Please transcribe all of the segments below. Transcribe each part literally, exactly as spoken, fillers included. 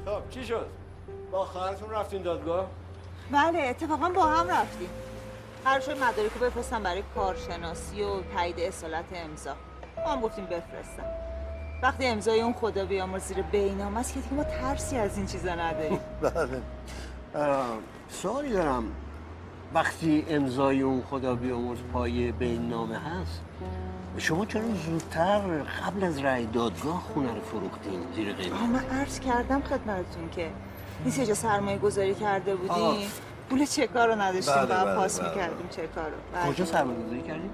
خب چی شد؟ با خواهرتون رفتین دادگاه؟ بله اتفاقا با هم رفتیم. قرار شد مدارکو بفرستم برای کارشناسی و تایید اصالت امضا. ما هم گفتیم بفرستم. وقتی امضای اون خدا بیامرز زیر بینام است که دیگه ما ترسی از این چیزا نداریم. بله. سوالی دارم. وقتی امضای اون خدا بیامرز پای بیننامه هست، شما چرا زودتر قبل از رأی دادگاه خونه رو فروختین زیر قیمت؟ من عرض کردم خدمتتون که نیست یه جا سرمایه گذاری کرده بودیم، پول چکار رو نداشتیم، بله باید بله پاس بله میکردیم چکار رو. کجا سرمایه گذاری کردیم؟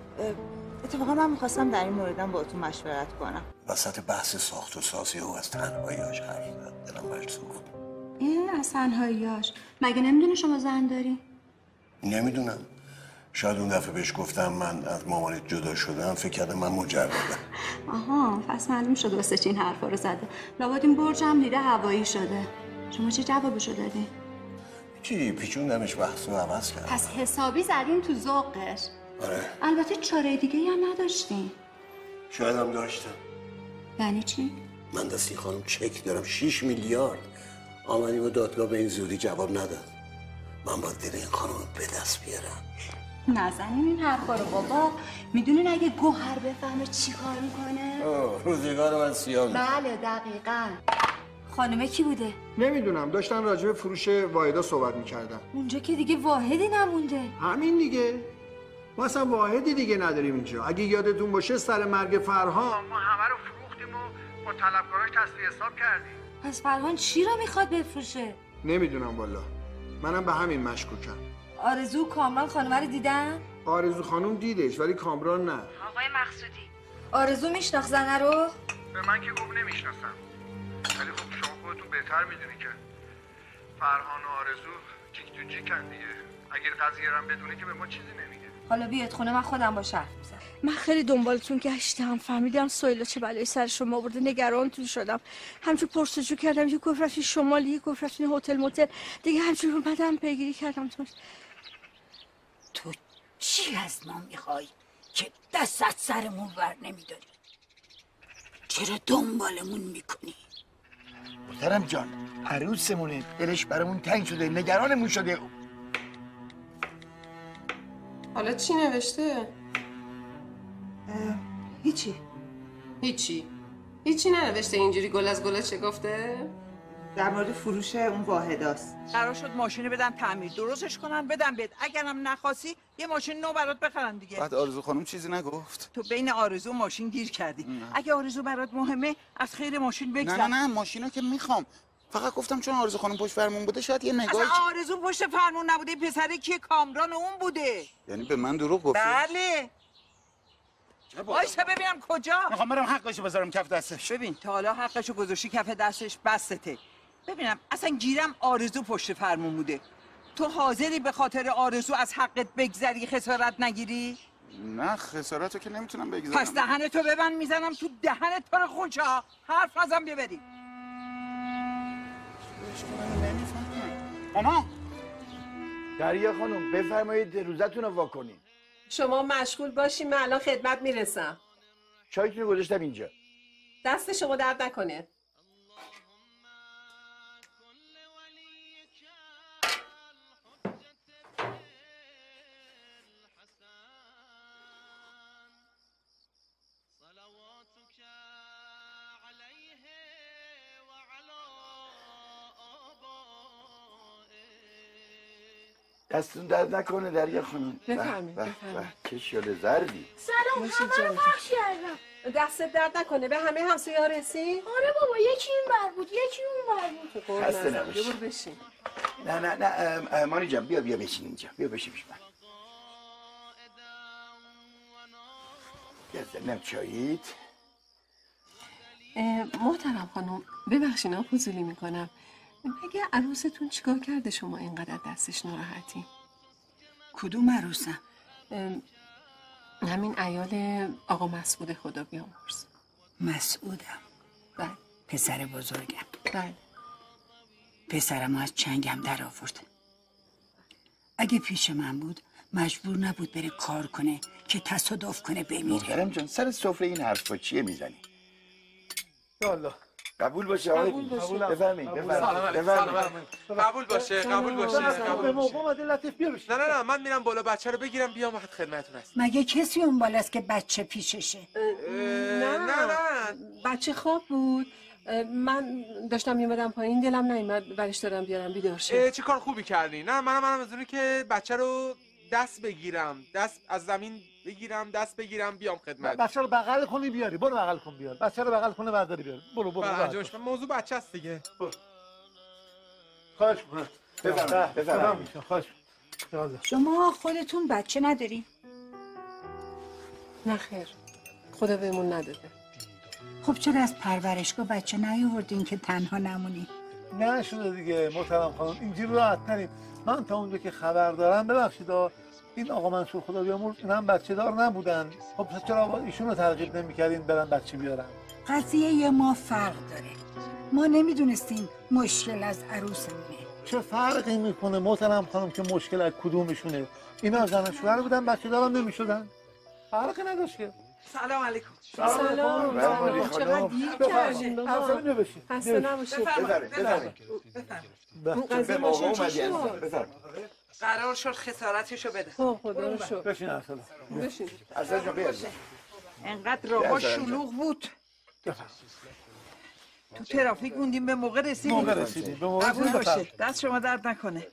اتفاقا من میخواستم در این موردم با تو مشورت کنم. وسط بحث ساخت و سازی او از تنهاییاش حرف زد، دلم برش سوخت. این از تنهاییاش مگه نمیدونه شما زن داری؟ نمیدونم. شاید اون دفعه بهش گفتم من از مامانت جدا شدم، فکر کرده من مجردم. آها پس معلوم شد واسه چی این حرفا رو زده. لابد این برجم دیده هوایی شده. شما چه جوابشو دادی؟ چی پیچوندمش بحث رو عوض کردم. پس حسابی زدیم تو ذوقش. آره. البته چاره دیگه هم نداشتیم. شاید هم داشتم. یعنی چی؟ من دست این خانم چک دارم شیش میلیارد. آمدیم و دادگاه به این زودی جواب نداد. من باید دل این خانم به دست بیارم. نزنین این حرفا رو بابا. میدونین اگه گوهر بفهمه چی کار میکنه؟ روزگار من سیاه میشه. بله دقیقاً. خانمه کی بوده؟ نمیدونم، داشتن راجع به فروش واحدا صحبت میکردن. اونجا که دیگه واحدی نمونده. همین دیگه. ما اصلا واحدی دیگه نداریم اینجا. اگه یادتون باشه سر مرگ فرهان ما همه رو فروختیم و با طلبکاراش تصفیه حساب کردیم. پس فرهان چی رو میخواد بفروشه؟ نمیدونم والا. منم به همین مشکوکم. آرزو کامران خانم رو دیدن؟ آرزو خانم دیدش ولی کامران نه. آقای مقصودی آرزو میشناخت زنه رو؟ به من که گفت نمیشناسم. ولی خب شما خودتون بهتر میدونی که فرهان و آرزو جیک تو جیکن دیگه. اگر قضیه رو بدونه که به ما چیزی نمیگه. حالا بیاد خونه من خودم با حرف میزنم. من خیلی دنبالتون گشتم، فهمیدم سهیلا چه بلایی سر شما آورده، نگرانتون شدم. همچون پرسجو کردم، یه گفت رفتین شمالی، یه گفت رفتین هتل موتل، دیگه همچون اومدم پیگیری کردم. تو تو چی از ما میخوای که دستت سرمون بر نمیداری؟ چرا دنبالمون میکنی؟ محترم جان، عروسمونه، دلش برامون تنگ شده، نگرانمون شده. حالا چی نوشته؟ هیچی هیچی هیچی ننوشته. اینجوری گل از گل چه گفته؟ در مورد فروش اون واحداست. قرار شد ماشین بدن تعمیر درستش کنن بدن بهت، اگرم نخواستی یه ماشین نو برات بخرن دیگه. بعد آرزو خانم چیزی نگفت؟ تو بین آرزو و ماشین گیر کردی. نه. اگه آرزو برات مهمه از خیر ماشین بگذر. نه نه نه ماشینو که میخوام، فقط گفتم چون آرزو خانم پشت فرمون بوده شاید یه نگاهی. اصلا آرزو پشت فرمون نبوده، پسره کیه؟ کامران اون بوده. یعنی به من دروغ گفتی؟ بله. وایسا ببینم کجا. میخوام برم حقشو بذارم کف دستش. ببین تا حالا حقشو گذاشتی کف دستش بسته. ببینم اصلا گیرم آرزو پشت فرمون بوده. تو حاضری به خاطر آرزو از حقت بگذری خسارت نگیری؟ نه خسارتو که نمیتونم بگذارم. پس دهنتو ببند میزنم تو دهنت پر خونچه ها. حرف نزن ببری. ماما دریا خانم بفرمایید روزتون رو واکنین. شما مشغول باشین، من الان خدمت میرسم. چایتون رو گذاشتم اینجا. دست شما درد نکنه. دستون درد نکنه دریا خانم. بفرمایید بفرمایید. چه شاله زردی. سلام، همه رو پخش کردم. دستت درد نکنه. به همه همسایه‌ها رسید؟ آره بابا، یکی این بر بود یکی اون بر بود. خسته نباشی. بیا برو بشین. نه نه نه مانی جان بیا بیا بشین اینجا. بیا بشین پیش من. گردنم چاییت. محترم خانم ببخشین ها فضولی میکنم. مگه عروستون چیکار کرده شما اینقدر دستش ناراحتی؟ کدوم عروسم؟ همین عیال آقا مسعود خدا بیامرز. مسعودم؟ بله. پسر بزرگم؟ بله. پسرمو از چنگم در آورد. اگه پیش من بود مجبور نبود بره کار کنه که تصادف کنه بمیره. محترم جان سر سفره این حرفا چیه میزنی؟ یا الله قبول باشه آقای بفرمایید بفرمایید قبول باشه قبول باشه به موقع اومده لطیف بیا بشین. نه نه نه من میرم بالا بچه رو بگیرم بیام وقت خدمتتون هست. مگه کسی اون بالاست که بچه پیششه؟ نه نه نه بچه خواب بود. من داشتم میومدم پایین دلم نیومد برش دارم بیارم بیدار شه. چه کار خوبی کردی. نه منم منم از اونی که بچه رو دست بگیرم، دست از زمین بگیرم، دست بگیرم بیام خدمت. بچه رو بغل کنی بیاری. برو بغل کن بیار. بچه رو بغل کنه برداری بیار. برو برو. برو. موضوع بچه است دیگه. برو. خواهش می‌کنم. بفرمایید. بفرمایید. خواهش می‌کنم. شما خودتون بچه نداری؟ نه خیر. خدا بهمون نداده. خب چرا از پرورشگاه بچه نیاوردین که تنها نمونی؟ نه شده دیگه محترم خانم، اینجوری راحت نریم. من تا اونجا که خبر دارم ببخشید این آقا منصور خدا بیامرز اینا هم بچه دار نبودن. خب چرا ایشون رو ترغیب نمی‌کردین برن بچه بیارن؟ قضیه ما فرق داره. ما نمیدونستیم مشکل از عروسمونه. چه فرقی میکنه محترم خانم که مشکل از کدومشونه؟ اینا زن و شوهر بودن بچه دارم نمیشدن. فرقی نداشت که. سلام علیکم. سلام. سلام. چقدر دیر کردین بابا. اصلا ببشید. خسته نباشید. بفرمایید. بفرمایید. قضیه به موقع ماشین چی اومدی شد؟ بفرمایید. قرار شد خسارتشو بده. خب خدا رو شکر. بشین اصلا. بشین. اصلا جا بیار. انقدر راه شلوغ بود. تو ترافیک موندیم به موقع رسیدیم. موقع رسیدیم. به موقع قبول رسیدیم. باشه. دست شما درد نکنه.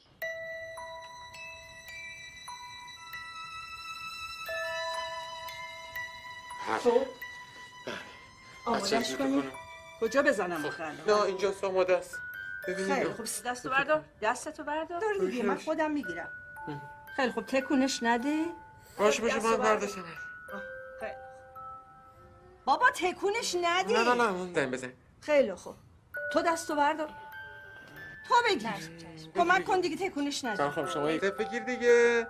خب آمادش کنیم. کجا بزنم آخه؟ نه اینجا آماده است. خیلی خب دستو بردار. دستتو بردار. دار دیگه من خودم میگیرم. خیلی خب تکونش نده. باشه باشه من برداشتم. خیلی بابا تکونش ندی. نه نه نه من زنگ بزن. خیلی خوب تو دستو بردار. تو بگیر. کمک کن دیگه تکونش نده. خب شما یک بگیر دیگه.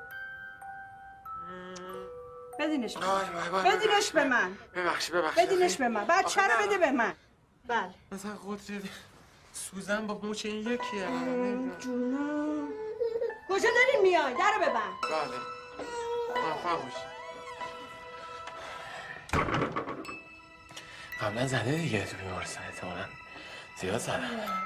بدینش به من. بدینش به من. ببخشید ببخشید. بدینش به من. بچه رو بده به من. بله. مثلا قدرت سوزن با موچ این یکیه. جونم. کجا دارین میای؟ درو ببند. بله. موفق باشی. قبلا زده دیگه تو بیمارستان احتمالاً زیاد زدن.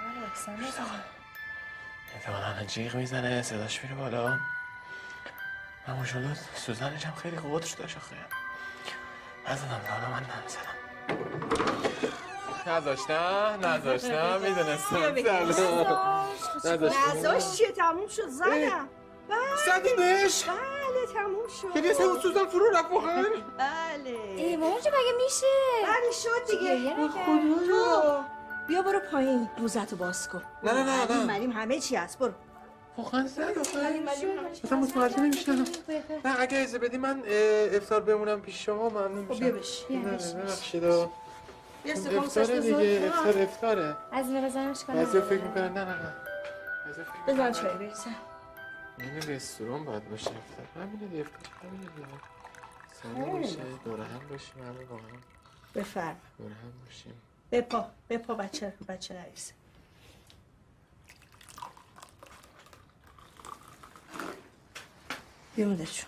احتمالاً جیغ میزنه صداش میره بالا. من ماشاءالله سوزنش هم خیلی قدر داشت آخه. نزدم تا حالا من نزدم. نذاشتم نذاشتم میدونستم. نذاشت چیه تموم شد زدم. زدیمش؟ بله تموم شد. یعنی اصلا اون سوزن فرو رفت واقعا؟ بله. ای مامان جا مگه میشه؟ بله شد دیگه. تو بیا برو پایین روزتو باز کن. نه نه نه نه. مریم همه چی هست برو. واقعا زد آخه. مثلا متوجه نمیشدم. نه اگه اجازه بدی من افطار بمونم پیش شما ممنون میشم. بیا بشین. ببخشید. افطاره دیگه افطار افطاره. از این بزنمش کنم. بعضی فکر میکنن نه نه نه. بزن چای بریزم. این رستوران باید باشه افطار. همینه دیگه افطار همینه دیگه. سلام باشه دور هم باشیم همه با هم. بفرم. دور هم باشیم. بپا بپا بچه بچه نریزه. بیمونده چون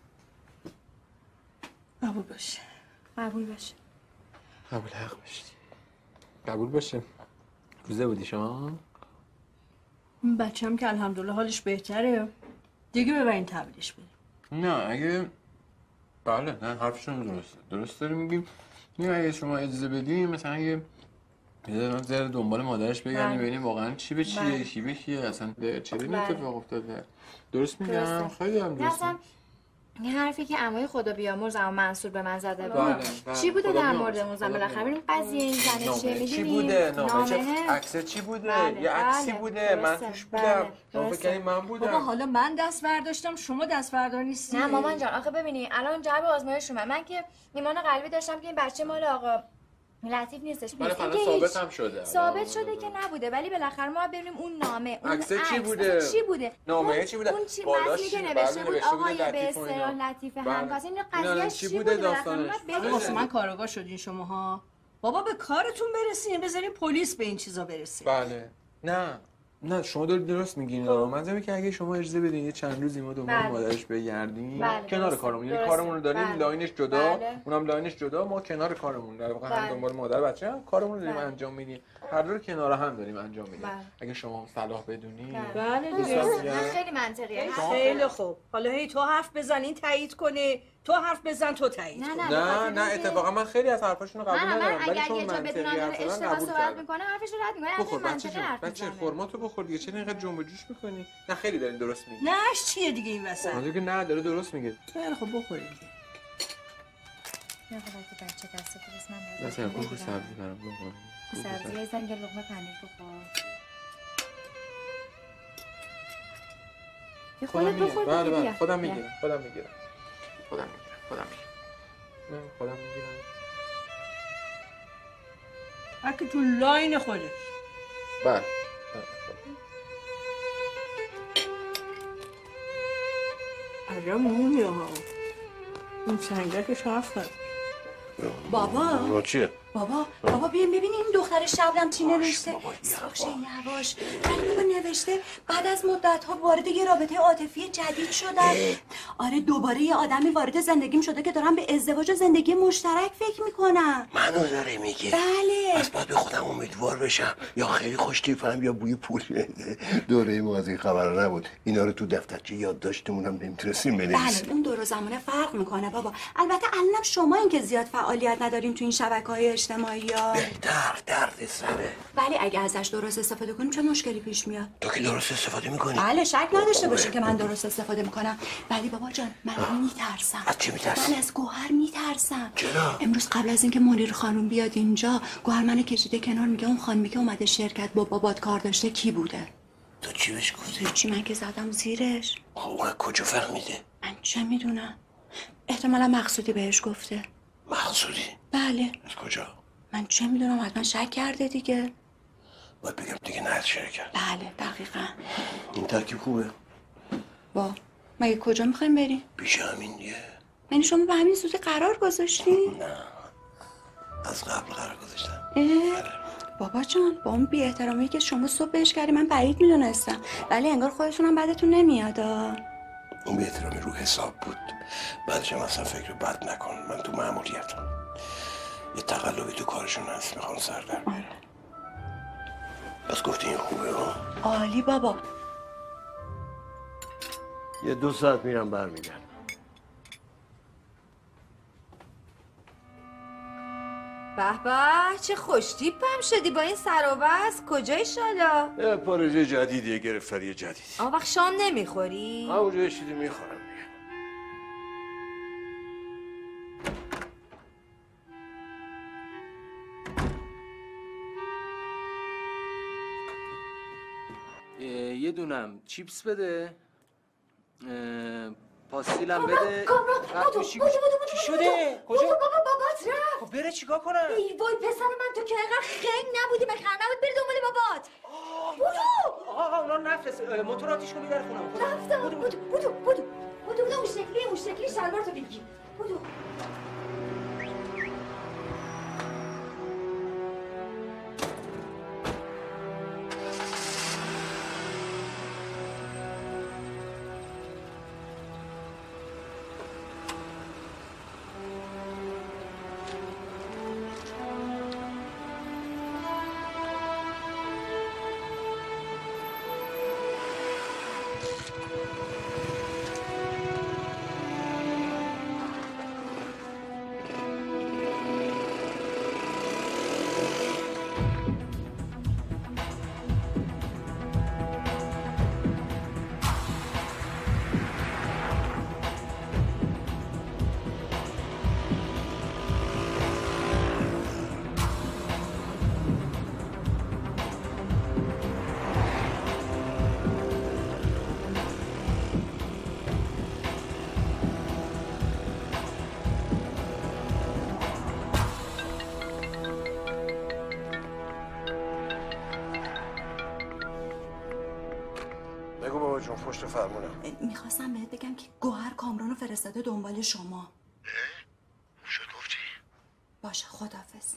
قبول باشه. قبول باشه. قبول حق باشه. قبول باشه. روزه بودی شما؟ این بچه هم که الحمدلله حالش بهتره دیگه ببرین تحویلش بدیم. نه اگه بله نه حرفشون درسته. درست داری میگیم. نه اگه شما اجازه بدیم مثلا اگه یه ذره دنبال مادرش بگردیم ببینیم واقعا چی به چیه چی به کیه اصلا چه این اتفاق افتاده. درست میگم؟ خیلی هم درست. این حرفی که عموی خدا بیامرز عمو منصور به من زده بود بله، بله. چی بوده در مورد اون زن؟ بالاخره ببین قضیه این زنه چیه میدونی؟ چی بوده؟ نامه چه عکس چی بوده؟ بله، یه عکسی بله، بوده من درسته، توش بله، بودم شما درسته. فکر کنید من بودم. بابا حالا من دست برداشتم شما دست بردار نیستی. نه مامان جان آخه ببینی الان جواب آزمایش اومد. من که ایمان قلبی داشتم که این بچه مال آقا لطیف نیستش. ولی این حالا که ثابت هیچ- هم شده. ثابت شده که نبوده ولی بالاخره ما ببینیم اون نامه اون عکس چی عکس بوده؟ اصلا چی بوده؟ نامه اون- چی بوده؟ اون چی بالاش متنی که چی؟ نوشته بله، بود نوشته بوده آقای به لطیف و اینا. اصطلاح لطیف بله. همکاس این اینا قضیه چی چی بوده بوده بالاخره داستانش؟ ما ببینیم. واسه من کاراگاه شدین شماها. بابا به کارتون برسین بذارین پلیس به این چیزا برسه. بله. نه نه شما دارید درست میگین. منظورم که اگه شما اجازه بدین یه چند روزی ما دنبال مادرش بگردیم بله. کنار کارمون، یعنی کارمون رو داریم بله. لاینش جدا بله. اونم لاینش جدا، ما کنار کارمون در واقع بله. هم دنبال مادر بچه هم کارمون رو داریم بله. انجام میدیم، هر دو رو کنار هم داریم انجام میدیم بله. اگه شما صلاح بدونی بله دیگه خیلی منطقیه. خیلی خوب، حالا هی تو حرف بزن این تایید کنه، تو حرف بزن تو تایید کنه. نه نه اتفاقا من خیلی از حرفاشون رو قبول ندارم، ولی چون منطقی حرفن قبول صحبت میکنه حرفش رو رد میکنه. بخور بچه جون، بچه فرماتو بخور دیگه، چرا اینقدر جنب و جوش میکنی؟ نه خیلی دارین درست میگی. نهش چیه دیگه این وسط؟ منظور که نه داره درست میگه. خیلی خب بخورید. نه خب بچه دست تو بس من مثلا کوکو سبزی برام بخور. سبزی یه زنگ لقمه پنیر بخور. یه خودت بخور دیگه. بله بله خودم میگیرم. خودم میگیرم. خودم میگیرم. خودم میگیرم. نه خودم میگیرم. اگه تو لاین خودش. بله. عجب مومیه ها. این سنگکش حرف هست. بابا چیه؟ بابا بابا بیایم ببینیم این دختر شبنم چی نوشته. ساشه یواش. ولی نوشته بعد از مدت ها وارد یه رابطه عاطفی جدید شدن. آره دوباره یه آدمی وارد زندگیم شده که دارم به ازدواج و زندگی مشترک فکر میکنم. منو داره میگه؟ بله. پس باید به خودم امیدوار بشم یا خیلی خوش تیپم یا بوی پول میده. دوره ما از این خبرها نبود. اینا رو تو دفترچه یادداشتمون هم نمیتونستیم بنویسیم. بله اون دور و زمانه فرق میکنه بابا. البته الانم شما این که زیاد فعالیت نداریم تو این شبکه‌های اجتماعی ها. بهتر درد سره. ولی اگه ازش درست استفاده کنیم چه مشکلی پیش میاد؟ تو که درست استفاده میکنی؟ بله شک نداشته باشی که من درست استفاده میکنم. ولی بابا جان من میترسم. از چی میترسی؟ من از گوهر میترسم. چرا؟ امروز قبل از اینکه منیر خانم بیاد اینجا گوهر منو کشیده کنار میگه اون خانمی که اومده شرکت با بابات کار داشته کی بوده؟ تو چی بهش گفتی؟ چی من که زدم زیرش. اون کجا فهمیده؟ من چه میدونم. احتمالا مقصودی بهش گفته. مقصودی؟ بله. از کجا؟ من چه میدونم حتما شک کرده دیگه. باید بگم دیگه نه شرکت. بله دقیقاً. این ترکیب خوبه. با مگه کجا میخوایم بریم؟ پیش همین دیگه. یعنی شما به همین زودی قرار گذاشتی؟ نه از قبل قرار گذاشتم. بابا جان با اون بی احترامی که شما صبح بهش کردی من بعید میدونستم، ولی انگار خودتونم بعدتون نمیاد. اون بی احترامی رو حساب بود. بعدش هم اصلا فکر بد نکن، من تو مأموریتم. یه تقلبی تو کارشون هست میخوان سر در بیارن. پس گفتی این خوبه ها؟ عالی بابا. یه دو ساعت میرم برمیگردم. به به چه خوش تیپم شدی با این سر و بس. کجای شالا؟ یه پروژه جدیدیه، گرفتاری جدید. آه وقت شام نمیخوری؟ همونجا یه چیزی میخورم. یه دونم چیپس بده، پاستیلم بده. کامران بودو بودو بودو چی شده؟ کجا؟ بابا بابات رفت. خب بره چیکار کنم؟ ای وای پسر من تو که اینقدر خنگ نبودی بخیر نبود بری دنبال بابات. بودو آقا اونا نفرست، موتور آتیش کنی در خونم. رفتم. بودو بودو بودو بودو بودو بودو اون شکلی اون شکلی شلوار تو بگیر. بودو جون پشت فرمونم. میخواستم بهت بگم که گوهر کامرانو فرستاده دنبال شما. شد گفتی؟ باشه خداحافظ.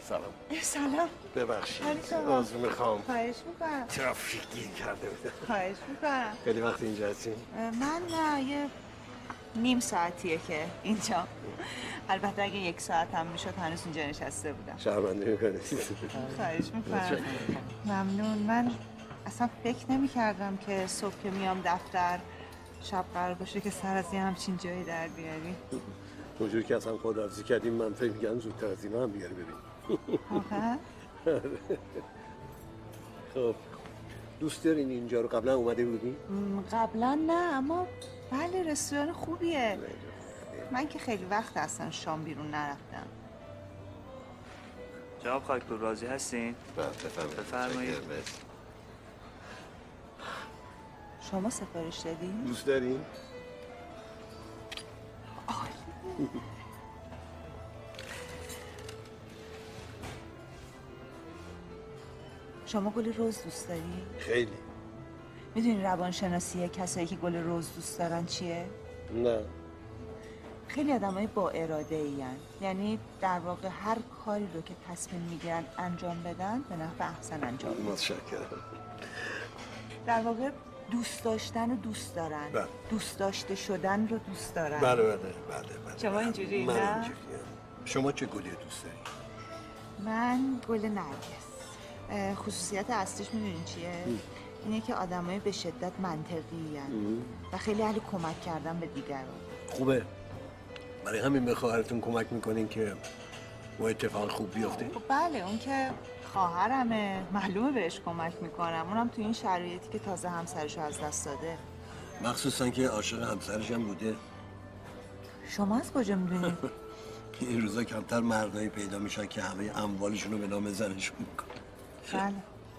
سلام. سلام. ببخشید. سلام. عذر میخوام. خواهش میکنم. ترافیک گیر کرده بودم. خواهش میکنم. خیلی وقت اینجا هستین؟ من نه یه نیم ساعتیه که اینجا. البته اگه یک ساعت هم میشد هنوز اینجا نشسته بودم. شرمنده میکنید. خواهش میکنم. ممنون. من اصلا فکر نمی کردم که صبح که میام دفتر شب قرار باشه که سر از یه همچین جایی در بیاری. اونجور که اصلا خداحافظی کردیم من فکر میگم زودتر از اینا هم بیاری ببین. واقعا؟ خب دوست دارین اینجا رو قبلا اومده بودین؟ قبلا نه اما بله رستوران خوبیه. من که خیلی وقت اصلا شام بیرون نرفتم. جناب خاکپور راضی هستین؟ بفرمایید. بفرمایید. شما سفارش دادین؟ دوست دارین؟ شما گل رز دوست داری؟ خیلی. میدونی روانشناسی کسایی که گل رز دوست دارن چیه؟ نه. خیلی آدمای با اراده این، یعنی در واقع هر کاری رو که تصمیم میگیرن انجام بدن به نحو احسن انجام بدن. متشکرم. در واقع دوست داشتن رو دوست دارن. بله. دوست داشته شدن رو دوست دارن. بله بله بله بله. شما اینجوری من نه؟ اینجوریم. شما چه گلی دوست دارید؟ من گل نرگس. خصوصیت اصلیش میدونین چیه؟ اینه که آدمای به شدت منطقی هن و خیلی اهل کمک کردن به دیگران. خوبه. برای همین به خواهرتون کمک میکنین که با اتفاق خوب بیفته؟ خب بله اون که خواهرمه، معلومه بهش کمک میکنم. اونم تو این شرایطی که تازه همسرشو از دست داده. مخصوصا که عاشق همسرش هم بوده. شما از کجا میدونید؟ این روزا کمتر مردایی پیدا میشن که همه اموالشون رو به نام زنشون میکنن. بله.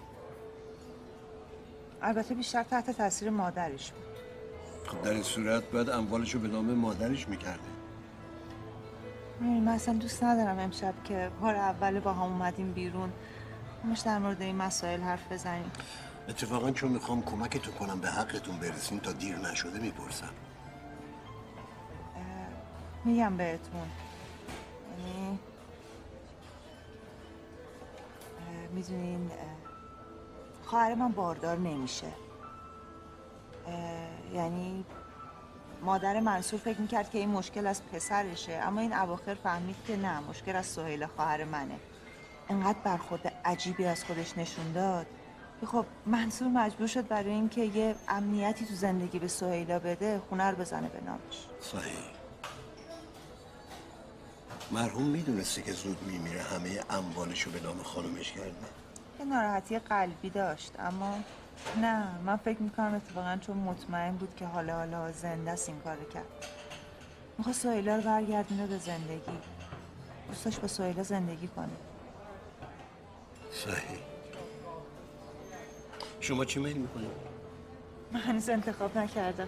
البته بیشتر تحت تاثیر مادرش بود. خب در این صورت باید اموالش رو به نام مادرش میکرده. من اصلا دوست ندارم امشب که بار اول با هم اومدیم بیرون همش در مورد این مسائل حرف بزنیم. اتفاقا چون میخوام کمکتون کنم به حقتون برسین تا دیر نشده میپرسم. میگم بهتون یعنی میدونین خواهر من باردار نمیشه. یعنی مادر منصور فکر میکرد که این مشکل از پسرشه اما این اواخر فهمید که نه، مشکل از سهیل خواهر منه. انقدر برخورد عجیبی از خودش نشون داد که خب منصور مجبور شد برای اینکه یه امنیتی تو زندگی به سهیلا بده خونه رو بزنه به نامش. صحیح. مرحوم میدونسته که زود میمیره همه اموالشو به نام خانومش کرده؟ یه ناراحتی قلبی داشت اما نه، من فکر میکنم اتفاقا چون مطمئن بود که حالا حالا زنده است این کارو کرد. میخواست سهیلا رو برگردونه به زندگی. دوست داشت با سهیلا زندگی کنه. صحیح. شما چی میل میکنید؟ من هنوز انتخاب نکردم.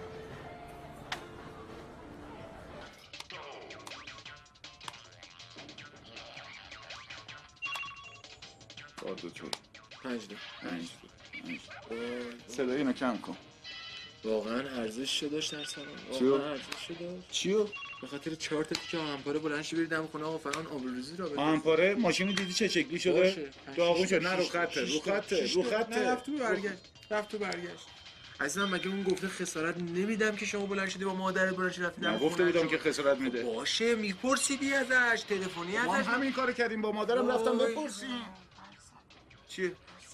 دکتر پنج دو پنج دو صدای اینو کم کن. واقعا ارزش داشت در سلام. چیو؟ واقعا ارزش داشت. چیو؟ به خاطر چهار تا تیکه آهنپاره بلند شی بری دم خونه آقا فران آبروریزی را بده. آهنپاره ماشین دیدی چه شکلی شده؟ داغون شد. نه رو خطه رو خطه رو خطه. نه رفت تو برگشت. رفت تو برگشت. عزیزم مگه اون گفته خسارت نمیدم که شما بلند شدی با مادرت بلند شدی رفتی دم من گفته بودم که خسارت میده. باشه میپرسیدی ازش تلفنی ازش. ما همین کارو کردیم با مادرم رفتم بپرسیم. چیه؟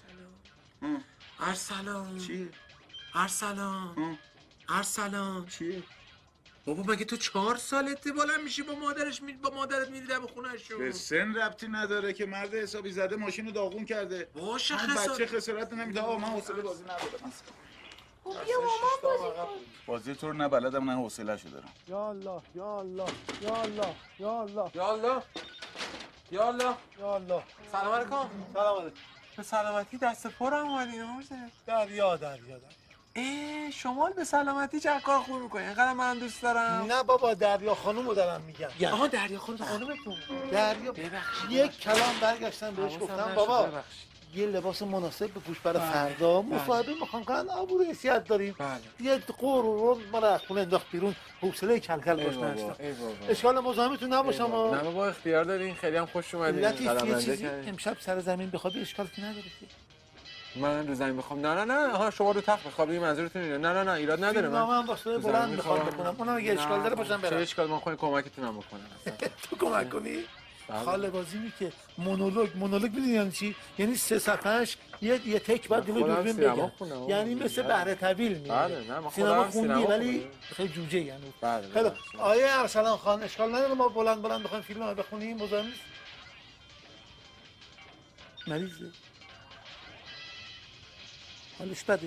ارسلان چیه؟ ارسلان ارسلان چیه؟ بابا مگه تو چهار سالته بلند میشی با مادرش می... با مادرت میری دم خونه‌شون؟ به سن ربطی نداره که مرد حسابی زده ماشین رو داغون کرده. باشه خسارت. خسارت. بچه خسارت نمیده. آقا من حوصله بازی ندارم. خب بیا مامان بازی کن. بازی تو رو نه بلدم نه حوصله‌شو دارم. یا الله یا الله یا الله یا الله یا الله یا الله یا الله. سلام علیکم. سلام علیکم. به سلامتی دست پرم اومدین آرزه. دریا دریا دریا. اه شمال به سلامتی چه کار خوب می‌کنی؟ اینقدر من دوست دارم. نه بابا دریا خانومو دارم میگم. آها دریا خانم خانومتون. دریا ببخشید. یک کلام برگشتم بهش گفتم بابا یه لباس مناسب بپوش برای فردا. مصاحبه میخوام کنن آبور حیثیت داریم. یه قور رو ما از خونه انداخت بیرون، حوصله کلکل باش نداشتم. اشکال مزاحمتون نباشم. نه بابا اختیار دارین، خیلی هم خوش اومدین. لطیف یه چیزی امشب سر زمین بخوابی اشکال که نداره که. من رو زمین بخوام؟ نه نه نه ها شما رو تخت بخوابی منظورتون اینه؟ نه نه نه ایراد نداره. من من با صدای بلند میخوام بکنم. اونم اگه اشکال داره باشم برم. چه اشکال؟ من خودم کمکتونم بکنم. تو کمک کنی؟ خاله بازی می که مونولوگ مونولوگ میدونی یعنی چی؟ یعنی سه صفحه‌اش یه یه تک بعد دیگه دوربین بگم. یعنی مثل بهره طویل میاد. بله نه من سینما خوندی ولی خیلی جوجه یعنی. خیلی آیه ارسلان خان اشکال نداره ما بلند بلند بخوایم فیلم رو بخونیم مزاحم نیست. مریضه. حالش بده.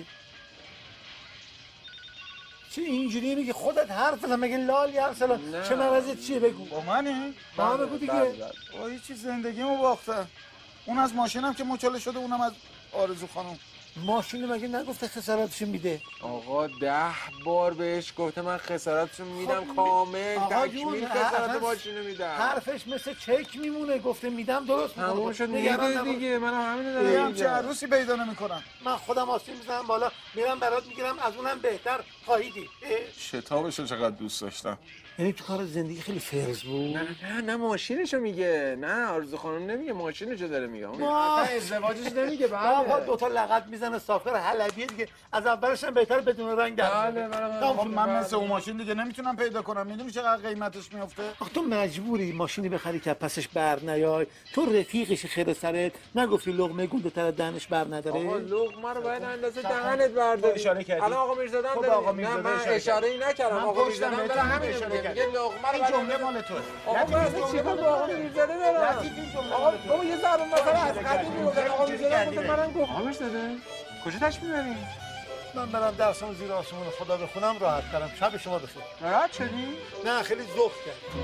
چه اینجوری میگی خودت حرف بزن مگه لالی ارسلان چه مرضت چیه بگو. با منی؟ با بگو دیگه. با هیچ چیز زندگیمو باختم. اون از ماشینم که مچاله شده، اونم از آرزو خانم. ماشین مگه نگفته خسارتشو میده؟ آقا ده بار بهش گفته من خسارتشو میدم کامل، تکمیل خسارت ماشینو میدم. حرفش مثل چک میمونه، گفته میدم درست میکنه. تموم شد میگه دیگه، منم همینو دارم میگم. چه عروسی پیدا نمیکنم. من خودم آسین میزنم بالا میرم برات میگیرم، از اونم بهتر خواهیدی. شتابشو چقدر دوست داشتم. یعنی تو کار زندگی خیلی فرض بود. نه نه نه ماشینشو میگه. نه آرزو خانم نمیگه، ماشینشو داره میگه. اون اصلا ازدواجش نمیگه. بله دو تا لغت میزنه سافر حلبیه دیگه، از اولش هم بهتر بدون رنگ در. بله بله من مثل اون ماشین دیگه نمیتونم پیدا کنم. میدونی چقدر قیمتش میفته؟ آخه تو مجبوری ماشینی بخری که پسش بر نیای. تو رفیقش خیر سرت نگفتی لقمه گنده تر دهنش بر نداره. آقا لقمه رو باید اندازه دهنت برداری. اشاره کردی. الان آقا میرزاده هم داره. نه من اشاره ای نکردم. آقا میرزاده هم داره همین میگه. میگه لقمه رو جمله مال توه. آقا من اصلا چیکار با آقا میرزاده دارم؟ آقا بابا یه ضرب مثلا از قدیم میگه آقا میرزاده گفت منم گفت. آقا میرزاده کجا تاش میبری؟ من برم درسم زیر آسمون خدا بخونم راحت ترم. شب شما بخیر. راحت شدی؟ نه خیلی ذوق کرد.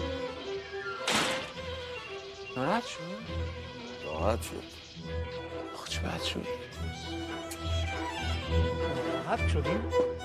راحت شد؟ راحت شد. آخ چه بد شد. راحت شدیم؟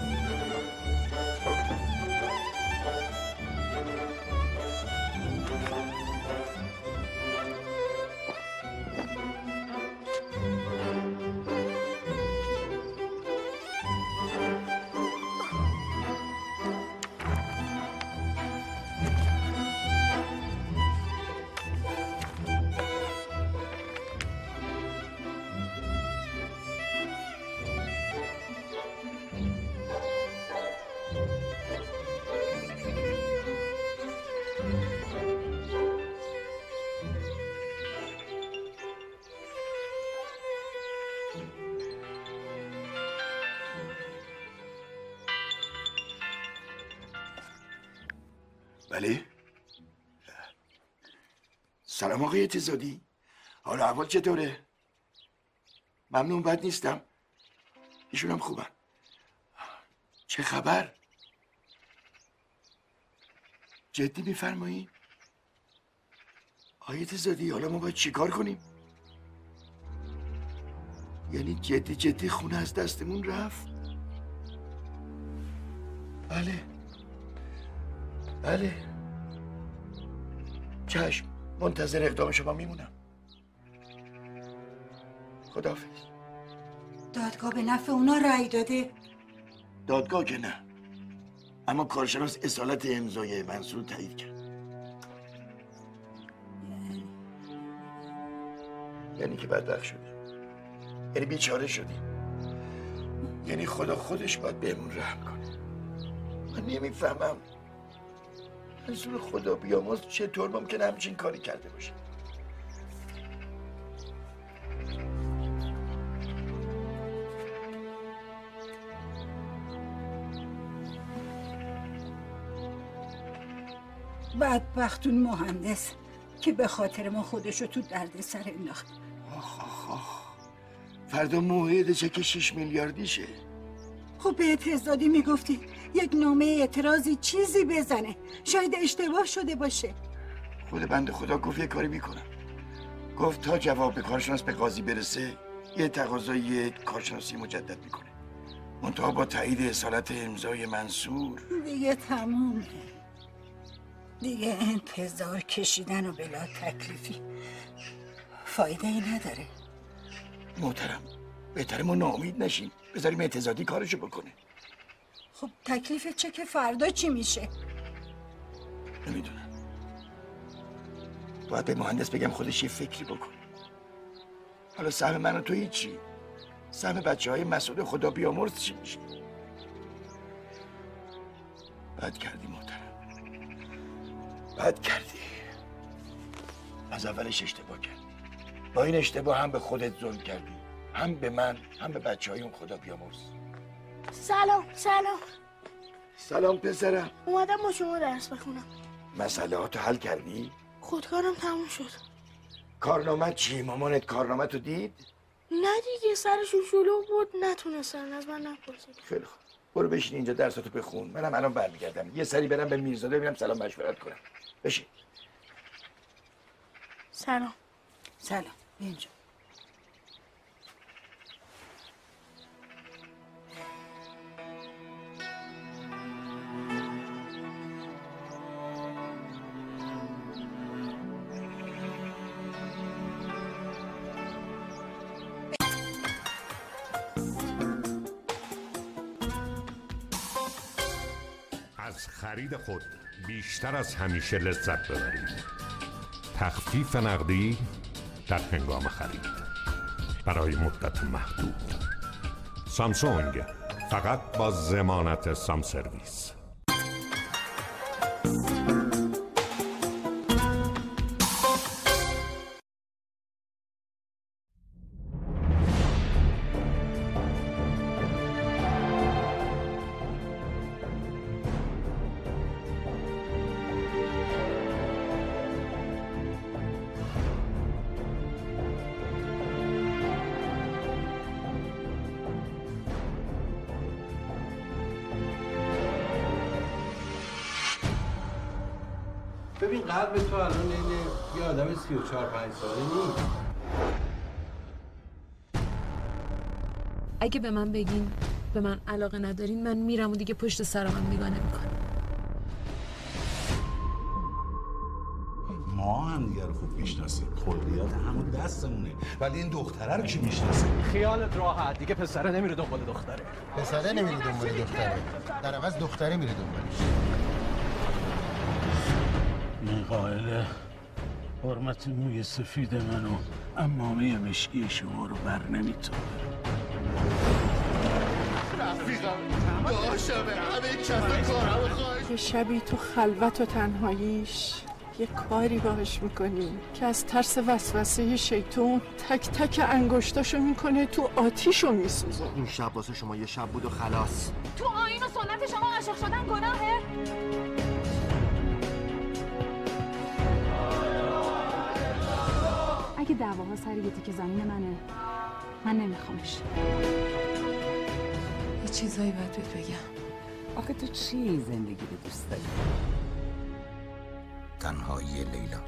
بله؟ سلام آقای تزادی. حالا احوال چطوره؟ ممنون، بد نیستم. ایشون هم خوبن. چه خبر؟ جدی میفرمایی؟ آقای تزادی حالا ما باید چیکار کنیم؟ یعنی جدی جدی خونه از دستمون رفت؟ بله بله چشم، منتظر اقدام شما میمونم. خداحافظ. دادگاه به نفع اونا رأی داده؟ دادگاه که نه، اما کارشناس اصالت امضای منصور تایید کرد. یعنی که بدبخت شدیم، یعنی بیچاره شدیم، یعنی خدا خودش باید بهمون رحم کنه. من نمیفهمم منصور خدا بیامرز چطور ممکنه همچین کاری کرده باشه. بدبختون مهندس که به خاطر ما خودشو تو درد سر انداخت. آخ آخ آخ فردا موعد چک شیش میلیاردیشه. خب به تزادی میگفتی یک نامه اعتراضی چیزی بزنه، شاید اشتباه شده باشه. خود بنده خدا گفت یه کاری میکنم. گفت تا جواب به کارشناس به قاضی برسه یه تقاضای کارشناسی مجدد میکنه، منتها با تایید اصالت امضای منصور. دیگه تمومه، دیگه انتظار کشیدن و بلا تکلیفی فایده ای نداره. محترم بهتره ما ناامید نشیم، بذاریم اعتزادی کارشو بکنه. خب تکلیف چه که فردا چی میشه؟ نمیدونم. باید به مهندس بگم خودش یه فکری بکن. حالا سهم من و تو هیچی، سهم بچه های مسئول خدا بیامرز چی میشه؟ بد کردی محترم، بد کردی. از اولش اشتباه کردی. با این اشتباه هم به خودت ظلم کردی، هم به من، هم به بچه های اون خدا بیامرز. سلام سلام. سلام پسرم. اومدم با شما درس بخونم. مسئله ها تو حل کردی؟ خودکارم تموم شد. کارنامه چی؟ مامانت کارنامه تو دید؟ نه دیگه، سرشون شلوغ بود نتونستن از من نپرسید. خیلی خوب، برو بشین اینجا درساتو بخون، منم الان برمیگردم. یه سری برم به میرزاده ببینم سلام مشورت کنم. بشین. سلام. سلام. اینجا. از خرید خود بیشتر از همیشه لذت ببرید. تخفیف نقدی در هنگام خرید برای مدت محدود. سامسونگ، فقط با ضمانت سام سرویس. ببین قلب تو الان اینه یه آدم سی و چهار پنج ساله نیست. اگه به من بگین به من علاقه ندارین من میرم و دیگه پشت سر من نگاه نمیکنم. ما هم دیگه رو خوب میشناسیم، خلقیات همون دستمونه، ولی این دختره رو کی میشناسه؟ خیالت راحت، دیگه پسره نمیره دنبال دختره. پسره نمیره دنبال دختره، در عوض دختره میره دنبالش. این قائله حرمت موی سفید من و عمامه مشکی شما رو بر نمیتونه. رفیقم داشتم همه کس کارم خواهش. یه شبی تو خلوت و تنهاییش یه کاری باش میکنی که از ترس وسوسه شیطون تک تک انگشتاشو میکنه تو آتیشو میسوزه. این شب واسه شما یه شب بود و خلاص. تو آیین و سنت شما عاشق شدن گناهه؟ اگه دعواها سر یه تیکه زمین منه من نمیخوامش. یه چیزایی باید بهت بگم. آخه تو چی زندگی رو دوست داری؟ تنهایی لیلا.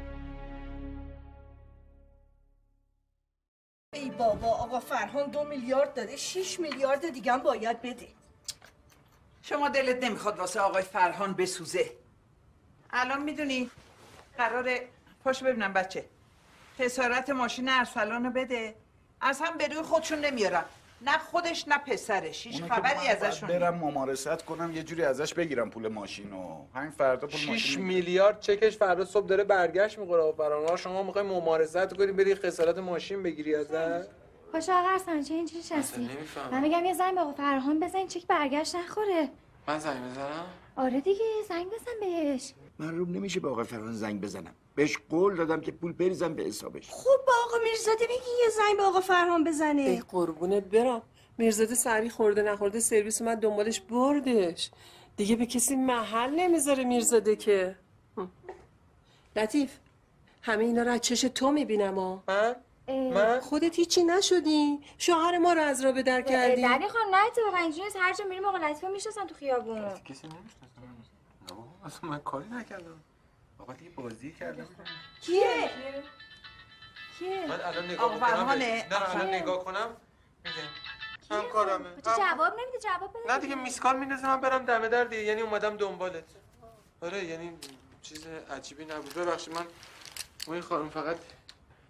ای بابا، آقا فرهان دو میلیارد داده، شیش میلیارد دیگه هم باید بده. شما دلت نمیخواد واسه آقای فرهان بسوزه. الان میدونی قراره پاشو ببینم بچه خسارت ماشین ارسلانو بده، از هم به روی خودشون نمیارن، نه خودش نه پسرش، هیچ خبری ازشون. برم ممارست کنم یه جوری ازش بگیرم پول ماشینو. همین فردا پول ماشین شش میلیارد چکش فردا صبح داره برگشت میخوره. فرانار شما میخوای ممارست کنی بری خسارت ماشین بگیری ازش؟ باشه آقا ارسلان چه اینجوری نشستی؟ من میگم یه زنگ به آقا فرهان بزن چک برگشت نخوره. من زنگ بزنم؟ آره دیگه زنگ بزن بهش. من روم نمیشه به آقای فرهان زنگ بزنم، بهش قول دادم که پول بریزم به حسابش. خب با آقا میرزاده بگی یه زنگ به آقا فرهان بزنه. ای قربونت برم، میرزاده سری خورده نخورده سرویس اومد دنبالش بردش دیگه، به کسی محل نمیذاره میرزاده که. لطیف همه اینا رو از چش تو میبینم ها. من؟ من؟ خودت هیچی نشدی، شوهر ما رو از راه به در کردی. دنی خانم نه اتفاقا اینجوری نیست، هر جا میریم آقا لطیفه میشناسن تو خیابون. کسی نمیشناسه من. اصلا من کاری نکردم. آقا دیگه بازی کردم. کیه؟ کیه؟ من الان نگاه کنم. نه الان نگاه کنم میگم همکارمه. چه جواب نمیده؟ جواب بده. نه دیگه میسکال میندازه من برم دمه در دیگه، یعنی اومدم دنبالت. آره یعنی چیز عجیبی نبود. ببخشید من اون خانم فقط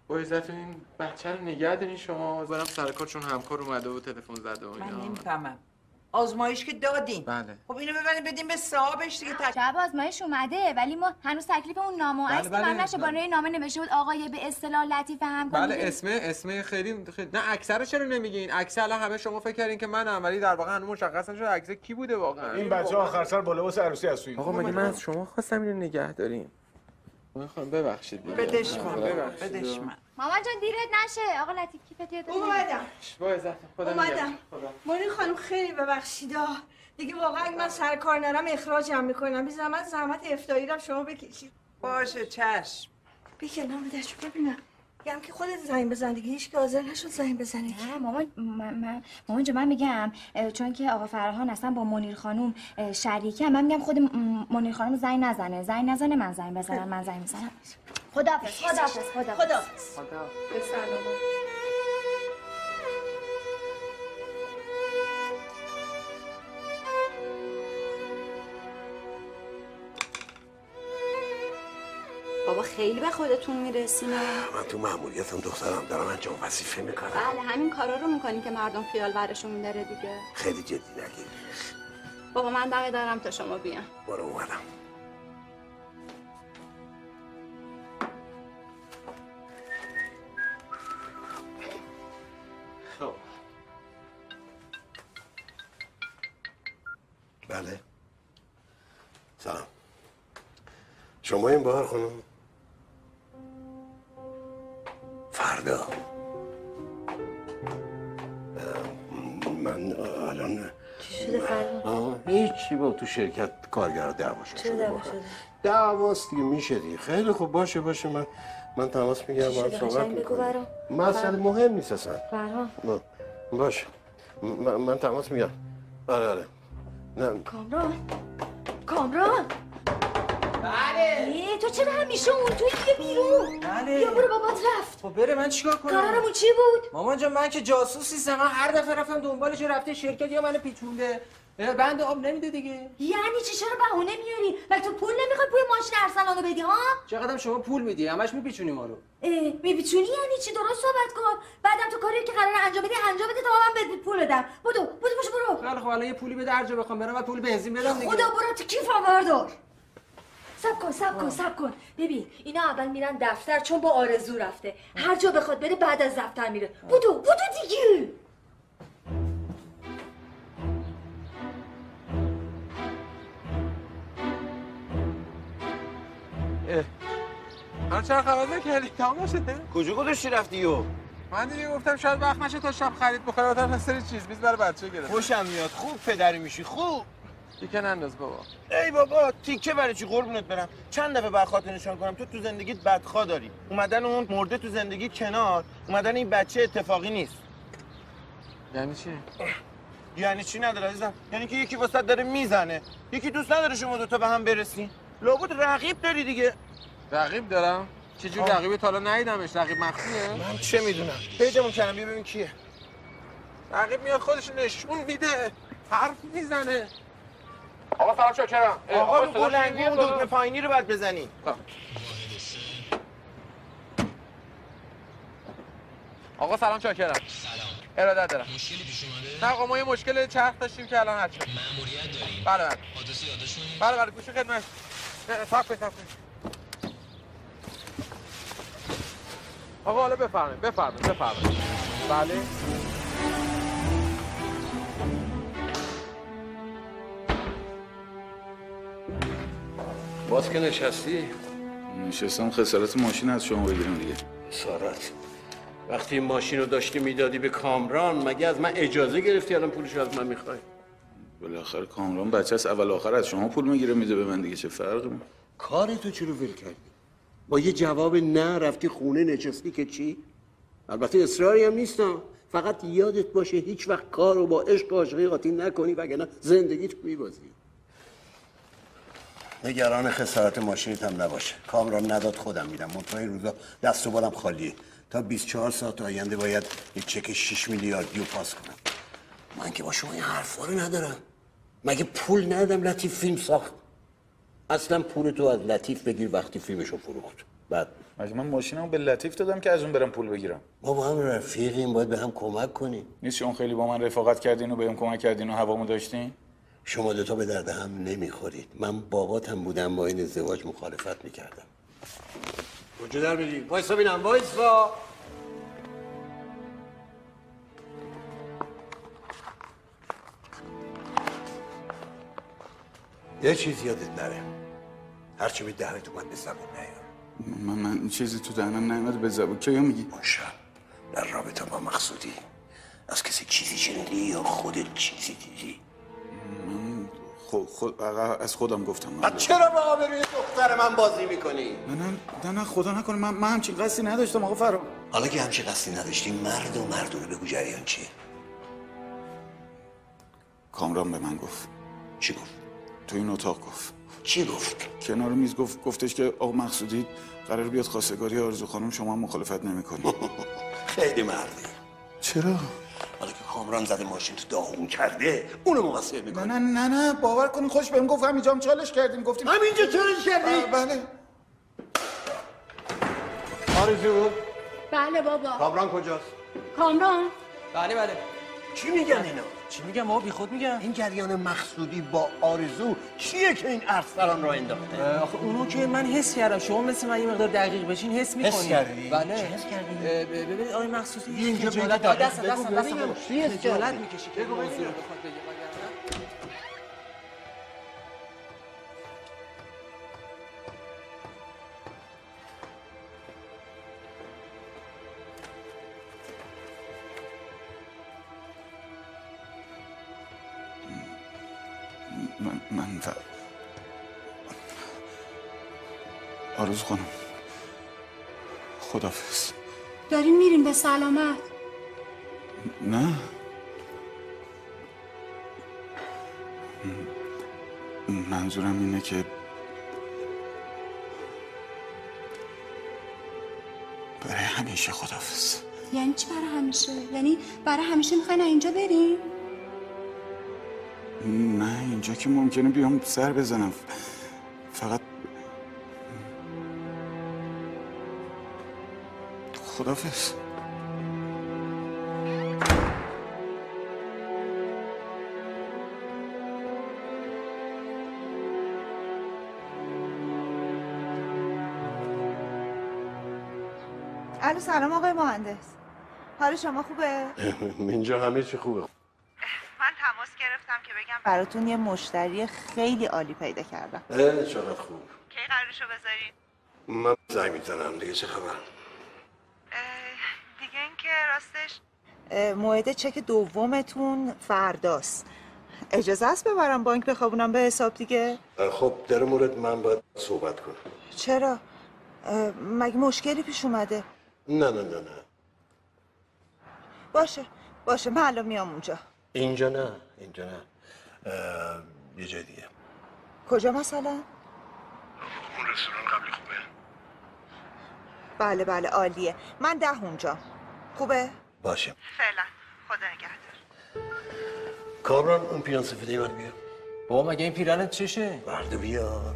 با عزت این بچه رو نگه دارین شما. برم سر کار چون همکار اومده و تلفن زده و اینا. من نمیفهمم. آزمایش که دادیم. بله. خب اینو ببریم بدیم به صاحبش دیگه. جواب آزمایش اومده ولی ما هنوز تکلیف اون نامه بله است بله من نشه. بالای نامه نوشته بود آقای به اصطلاح لطیف همکار. بله اسم اسم خیلی, خیلی... نه اکثر چرا نمیگین؟ اکثر الان همه شما فکر کردین که منم ولی در واقع هنوز مشخص نشده اکثر کی بوده واقعا. این بچه آخر سر با لباس عروسی از توی. آقا مگه من از شما خواستم اینو نگه داریم؟ خانم ببخشید دیگه. بدش من بدش من. مامان جان دیرت نشه. آقا لطیف کیفت یاد اومدم. با عزت خدا اومدم. منیر خانم خیلی ببخشید. دیگه واقعا اگه من سر کار نرم اخراجم میکنم. بی زحمت زحمت افتایی رو شما بکشید. باشه چشم. بکنم بدش ببینم. میگم که خودت زنگ بزن دیگه. هیچ که حاضر نشد زنگ بزنه. نه مامان من مامان جان من میگم چون که آقا فرهان اصلا با منیر خانم شریکه من میگم خود منیر خانم زنگ نزنه. زنگ نزنه من زنگ بزنم. من زنگ میزنم. خداحافظ خداحافظ خداحافظ خداحافظ. خدا به سلامت. بابا خیلی به خودتون میرسین. من تو مأموریتم دخترم دارم انجام وظیفه میکنم. بله همین کارا رو میکنین که مردم خیال برشون میداره دیگه. خیلی جدی نگیر. بابا من دقیقه دارم تا شما بیان. برو اومدم. خب بله سلام. شما این بار خانم فردا من الان چی شده فردا؟ هیچی با تو شرکت کارگر دعوا شده. چه دعوا شده؟ دعواست دیگه میشه دیگه. خیلی خوب باشه باشه من من تماس میگیرم باهات صحبت میکنم. مسئله مهم نیست اصلا. فرهان باشه من, من تماس میگیرم. آره آره نه کامران کامران بله. تو چرا همیشه اون توی یه بیرون؟ بله. بیا برو بابات رفت. خب بره من چیکار کنم؟ قرارمون چی بود؟ مامان جان من که جاسوس نیستم. من هر دفعه رفتم دنبالش رفته شرکت یا منو پیچونده. بند آب نمیده دیگه. یعنی چی؟ چرا بهونه میاری؟ مگه تو پول نمیخوای پول ماشین ارسلانو بدی ها؟ چقدرم شما پول میدی؟ همش میپیچونی ما رو. میپیچونی یعنی چی؟ درست صحبت کن. بعدم تو کاری که قراره انجام بدی انجام بده تا من بهت پول بدم. بدو بدو باشه برو. خیلی خب الان یه پولی بده هر جا بخوام برم. بعد پول بنزین بدم دیگه. خدا برو تو کیفم بردار. سب کن سب کن سب کن. ببین اینا اول میرن دفتر چون با آرزو رفته. هر جا بخواد بره بعد از دفتر میره. بدو بدو دیگه. الان چرا خبر نکردی؟ تمام شده؟ کجا گذاشتی رفتی یو؟ من دیگه گفتم شاید وقت نشه تا شب خرید بخوره آدم سری چیز بیز برای بچه گرفت. خوشم میاد. خوب پدری میشی خوب. تیکه ننداز بابا. ای بابا تیکه برای چی قربونت برم؟ چند دفعه بر خاطر نشون کنم تو تو زندگیت بدخوا داری. اومدن اون مرده تو زندگی کنار، اومدن این بچه اتفاقی نیست. یعنی چی؟ یعنی چی نداره عزیزم؟ یعنی که یکی واسط داره میزنه، یکی دوست نداره شما دوتا به هم برسین. لابد رقیب داری دیگه. رقیب دارم؟ چه جور رقیبی تا حالا ندیدمش. رقیب مخفیه؟ من چه میدونم. پیجمون کردم بیا ببین کیه. رقیب میاد خودش نشون میده، حرف میزنه. آقا سلام شاکرم. آقا رو بلنگی اون دکمه پایینی رو باید بزنی. آقا سلام چاکرم. سلام. ارادت دارم. مشکلی پیش اومده؟ نه آقا ما یه مشکل چرخ داشتیم که الان حل شد. مأموریت داریم. بله بله. آدرس یادشون؟ بله بله گوش خدمت. نه صاف کن صاف کن. آقا حالا بفرمایید بفرمایید بفرمایید. بله. باز که نشستی؟ نشستم خسارت ماشین از شما بگیرم دیگه. خسارت؟ وقتی این ماشین رو داشتی میدادی به کامران مگه از من اجازه گرفتی الان پولش رو از من میخوای؟ بالاخره کامران بچه از اول آخر از شما پول میگیره میده به من دیگه چه فرقی من؟ کار تو چرا ول کردی؟ با یه جواب نه رفتی خونه نشستی که چی؟ البته اصراری هم نیستم، فقط یادت باشه هیچ وقت کار رو با عشق و عاشقی قاطی نکنی وگرنه زندگیت میبازی. نگران خسارت ماشینت هم نباشه. کامران نداد خودم میدم. منتها این روزا دست و بالم خالیه. تا بیست و چهار ساعت آینده باید یه چک شش میلیاردی رو پاس کنم. من که با شما این حرفا رو ندارم. مگه پول ندادم لطیف فیلم ساخت؟ اصلا پول تو از لطیف بگیر وقتی فیلمشو فروخت. بعد مگه من ماشینمو به لطیف دادم که از اون برم پول بگیرم؟ ما با هم رفیقیم، باید به هم کمک کنیم. نیست شما خیلی با من رفاقت کردین و بهم کمک کردین و هوامو داشتین؟ شما دوتا به درد هم نمیخورید. من باباتم بودم با این ازدواج مخالفت میکردم. کجا در میری؟ وایسا بینم، وایسا. یه چیز یادت نره، هرچی به دهنت اومد به زبون نیار. من من چیزی تو دهنم نیومد به زبون. کیا میگی؟ اون شب در رابطه با مقصودی از کسی چیزی شنیدی یا خودت چیزی دیدی؟ من خود, خود از خودم گفتم. من چرا با آبروی دختر من بازی میکنی؟ نه نه نه نه خدا نکنه، من من همچین قصدی نداشتم آقا فرام. حالا که همچین قصدی نداشتی مرد و مردونه بگو جریان چیه؟ کامران به من گفت. چی گفت؟ تو این اتاق گفت. چی گفت؟ کنار میز گفت، گفتش که آقا مقصودی قرار بیاد خواستگاری آرزو خانم، شما هم مخالفت نمی‌کنی. خیلی مردی. چرا؟ حالا که کامران زده ماشین تو داغون کرده اونو مقصر میکنی. نه نه نه نه باور کنین خوش بهم گفت همینجا هم چالش کردیم گفتیم همینجا چالش کردی؟ بله. آرزو. بله بابا. کامران کجاست؟ کامران؟ بله بله. چی میگن اینا؟ چی میگن بابا؟ بی خود میگن. این جریان مقصودی با آرزو چیه که این ارسلان را انداخته؟ آخه اونو که من حس کردم، شما مثل من یه مقدار دقیق بشین حس میکنید. حس کردی؟ بله. چی حس کردی؟ ببینید آقای مقصودی اینجا خجالت بگو دست بگو دست بگو دست ببینم. چی حس خجالت کردی؟ میکشی که بگو موضوع ببینم. رو بخواد بگه وگرنه من من و آرزو خانم خدافظ. داریم میریم به سلامت. نه منظورم اینه که برای همیشه خدافظ. یعنی چی برای همیشه؟ یعنی برای همیشه میخواین اینجا بریم؟ نه اینجا که ممکنه بیام سر بزنم، فقط خدافظ. الو سلام آقای مهندس، حال شما خوبه؟ اینجا همه چی خوبه. من تماس گرفتم که بگم براتون یه مشتری خیلی عالی پیدا کردم. اه چقدر خوب. کی قرارشو بذارید؟ من زنگ میزنم دیگه. چه خبر؟ دیگه اینکه راستش موعد چک دومتون فرداست. اجازه است ببرم بانک بخوابونم به حساب دیگه؟ خب در مورد من باید صحبت کنم. چرا؟ مگه مشکلی پیش اومده؟ نه نه نه نه. باشه باشه من الان میام اونجا. اینجا نه اینجا نه. یه جای دیگه. کجا مثلا؟ اون رستوران قبلی خوبه؟ بله بله عالیه. من ده اونجا. خوبه؟ باشه. فعلا خدا نگهدار. کامران اون پیران سفیده من بیار. بابا مگه این پیرانت چشه؟ برده بیار.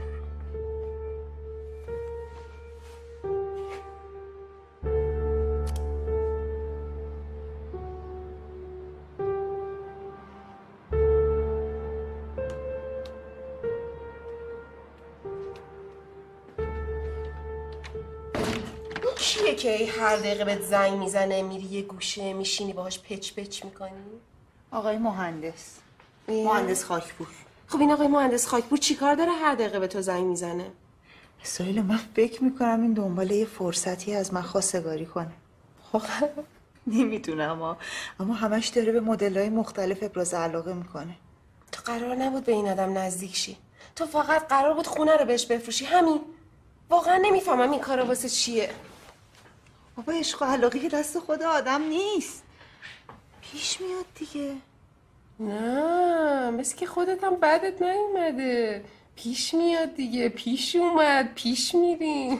چیه که ای هر دقیقه بهت زنگ میزنه میری یه گوشه میشینی باهاش پچ پچ میکنی؟ آقای مهندس. مهندس خاکپور. خب این آقای مهندس خاکپور چیکار داره هر دقیقه به تو زنگ میزنه؟ اسرائیل من فکر میکنم این دنبال یه فرصتی از من خواستگاری کنه. خب نمیدونم اما اما همش داره به مدل‌های مختلف ابراز علاقه میکنه. تو قرار نبود به این آدم نزدیک شی. تو فقط قرار بود خونه رو بهش بفروشی، همین. واقعا نمیفهمم این کارا واسه چیه. بابا عشق و علاقه که دست خود آدم نیست، پیش میاد دیگه. نه مثل که خودت هم بعدت نیومده. پیش میاد دیگه، پیش اومد، پیش میریم.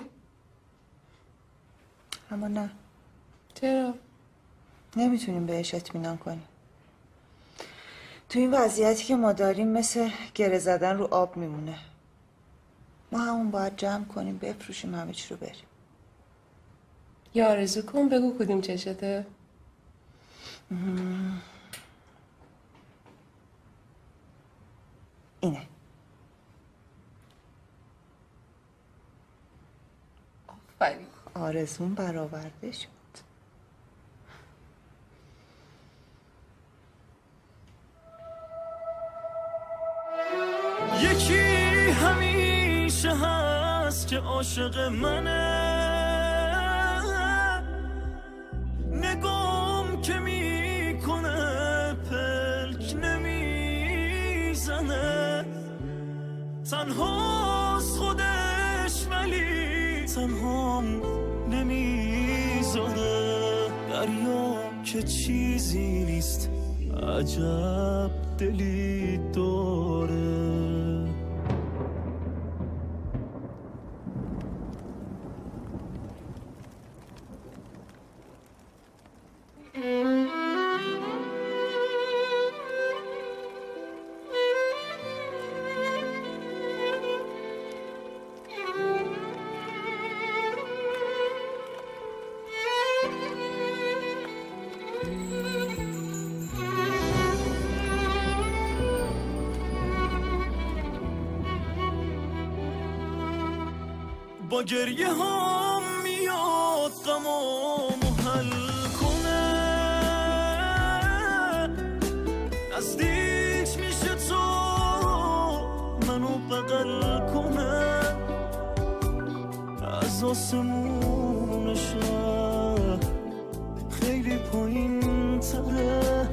اما نه. چرا؟ نمیتونیم بهش اطمینان کنیم. تو این وضعیتی که ما داریم مثل گره زدن رو آب میمونه. ما همون باید جمع کنیم بفروشیم همه چی رو بریم. یا آرزو کن بگو کدوم چشته. اینه. آفرین. آرزون برآورده شد. یکی همیشه هست که عاشق منه، نگام که میکنه پلک نمیزنه، تنهاست خودش ولی تنهام نمیذاره، دریا که چیزی نیست عجب دلی داره. با گریه هم میاد غمامو حل کنه، نزدیک میشه تو منو بغل کنه، از آسمون شهر خیلی پایین تره،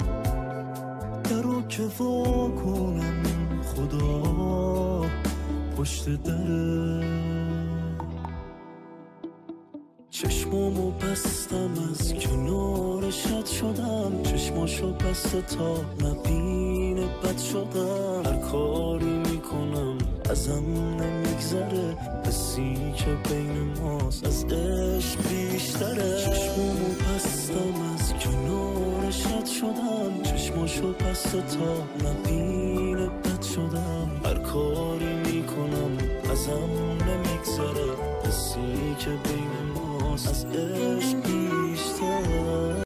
درو که وا کنم خدا پشت دره. چشمامو بستم از کنارش رد شدم، چشماشو بسته تا نبینه بد شدم، هر کاری میکنم ازم نمیگذره، حسی که بین ماست از عشق بیشتره. چشمامو بستم از کنارش رد شدم، چشماشو بسته تا نبینه بد شدم، هر کاری میکنم ازم نمیگذره، حسی که بین ماست از عشق